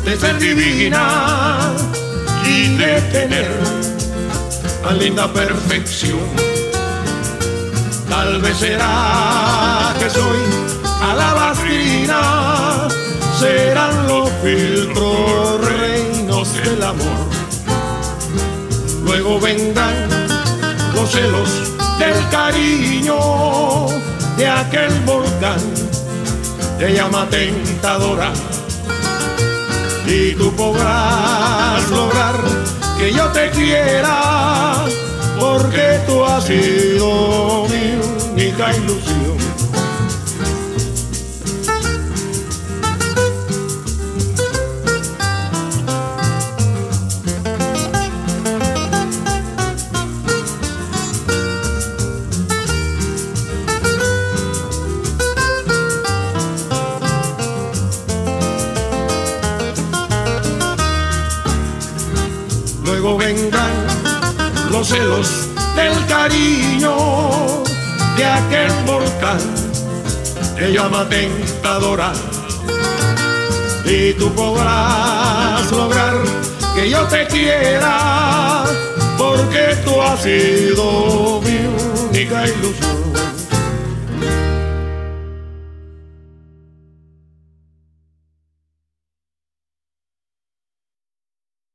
de ser divina y de tener tan linda perfección. Tal vez será que soy alabastrina, serán los filtros reinos del amor. Luego vendrán los celos del cariño de aquel volcán de llama tentadora, y tú podrás lograr que yo te quiera, porque tú has sido mi única ilusión. Luego vendrán los celos del cariño de aquel volcán de llama tentadora, y tú podrás lograr que yo te quiera, porque tú has sido mi única ilusión.